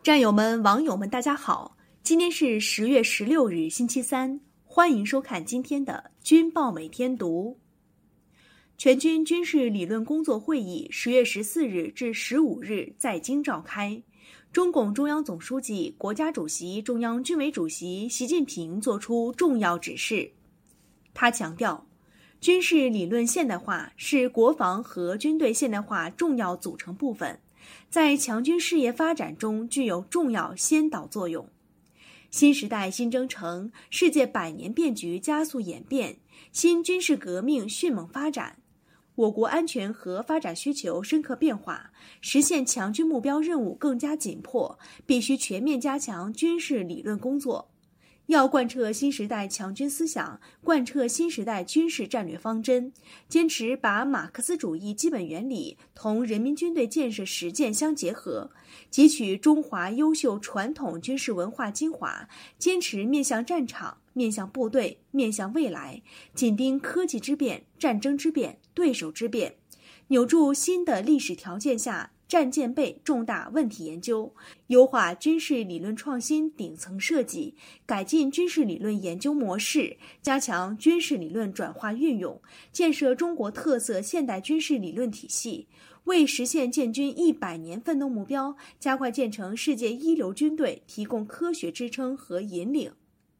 战友们、网友们，大家好！今天是10月16日，星期三，欢迎收看今天的军报每天读。全军军事理论工作会议10月14日至15日在京召开。中共中央总书记、国家主席、中央军委主席习近平作出重要指示。他强调，军事理论现代化是国防和军队现代化重要组成部分，在强军事业发展中具有重要先导作用。新时代新征程，世界百年变局加速演变，新军事革命迅猛发展，我国安全和发展需求深刻变化，实现强军目标任务更加紧迫，必须全面加强军事理论工作。要贯彻新时代强军思想，贯彻新时代军事战略方针，坚持把马克思主义基本原理同人民军队建设实践相结合，汲取中华优秀传统军事文化精华，坚持面向战场、面向部队、面向未来，紧盯科技之变、战争之变、对手之变，扭住新的历史条件下战舰备重大问题研究，优化军事理论创新顶层设计，改进军事理论研究模式，加强军事理论转化运用，建设中国特色现代军事理论体系，为实现建军100年奋斗目标，加快建成世界一流军队提供科学支撑和引领。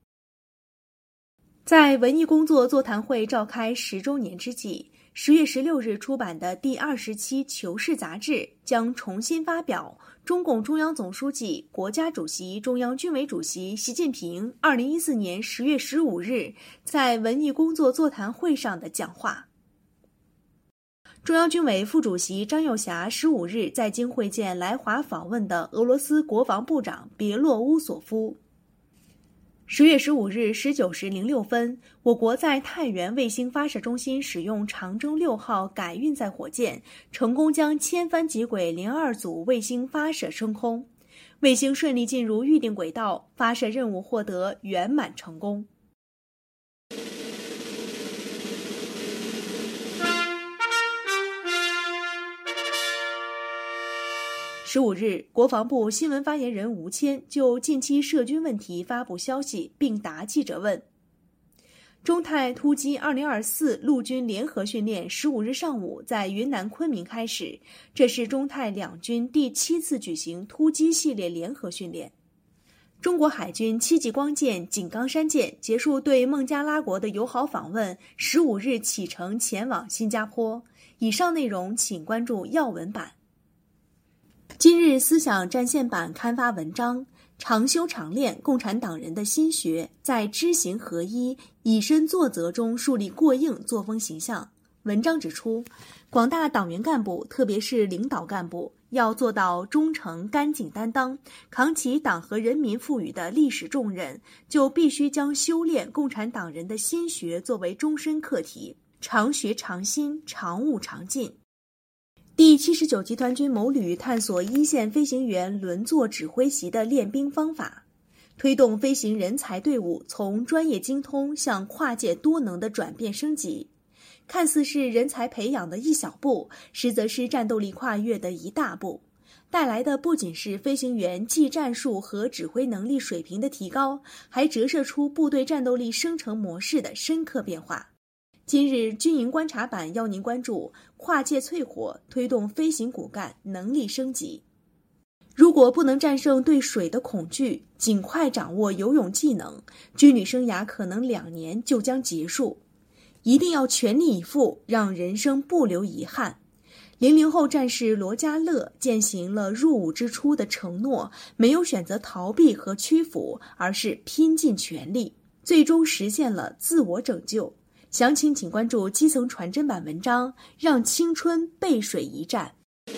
在文艺工作座谈会召开10周年之际，10月16日出版的第20期《求是》杂志将重新发表中共中央总书记、国家主席、中央军委主席习近平2014年10月15日在文艺工作座谈会上的讲话。中央军委副主席张又侠15日在京会见来华访问的俄罗斯国防部长别洛乌索夫。10月15日19时06分，我国在太原卫星发射中心使用长征6号改运载火箭，成功将千帆极轨02组卫星发射升空，卫星顺利进入预定轨道，发射任务获得圆满成功。15日，国防部新闻发言人吴谦就近期涉军问题发布消息，并答记者问。中泰突击2024陆军联合训练15日上午在云南昆明开始，这是中泰两军第7次举行突击系列联合训练。中国海军7级光舰井冈山舰结束对孟加拉国的友好访问，15日启程前往新加坡。以上内容请关注要闻版。今日思想战线版刊发文章，常修常练共产党人的心学，在知行合一、以身作则中树立过硬作风形象。文章指出，广大党员干部，特别是领导干部，要做到忠诚干净担当，扛起党和人民赋予的历史重任，就必须将修炼共产党人的心学作为终身课题，常学常新，常悟常进。第79集团军某旅探索一线飞行员轮座指挥席的练兵方法，推动飞行人才队伍从专业精通向跨界多能的转变升级。看似是人才培养的一小步，实则是战斗力跨越的一大步，带来的不仅是飞行员技战术和指挥能力水平的提高，还折射出部队战斗力生成模式的深刻变化。今日军营观察版邀您关注跨界淬火，推动飞行骨干能力升级。如果不能战胜对水的恐惧，尽快掌握游泳技能，军旅生涯可能2年就将结束。一定要全力以赴，让人生不留遗憾。00后战士罗家乐践行了入伍之初的承诺，没有选择逃避和屈服，而是拼尽全力，最终实现了自我拯救。详情请关注基层传真版文章，让青春背水一战。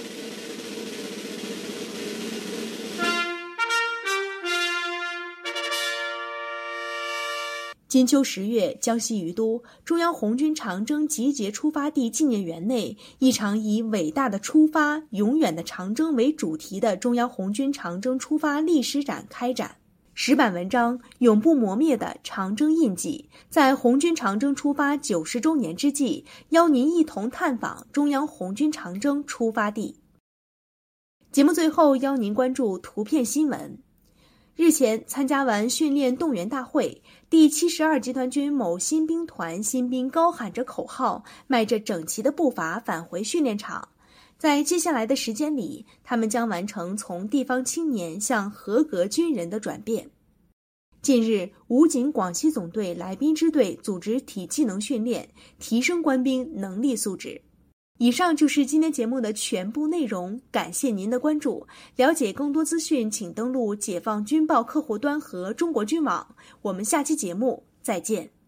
金秋10月，江西于都中央红军长征集结出发地纪念园内，一场以伟大的出发、永远的长征为主题的中央红军长征出发历史展开展。10版文章永不磨灭的长征印记，在红军长征出发90周年之际，邀您一同探访中央红军长征出发地。 节目最后邀您关注图片新闻。日前参加完训练动员大会，第72集团军某新兵团新兵高喊着口号，迈着整齐的步伐返回训练场。在接下来的时间里，他们将完成从地方青年向合格军人的转变。近日，武警广西总队来宾支队组织体技能训练，提升官兵能力素质。以上就是今天节目的全部内容，感谢您的关注。了解更多资讯，请登录解放军报客户端和中国军网。我们下期节目再见。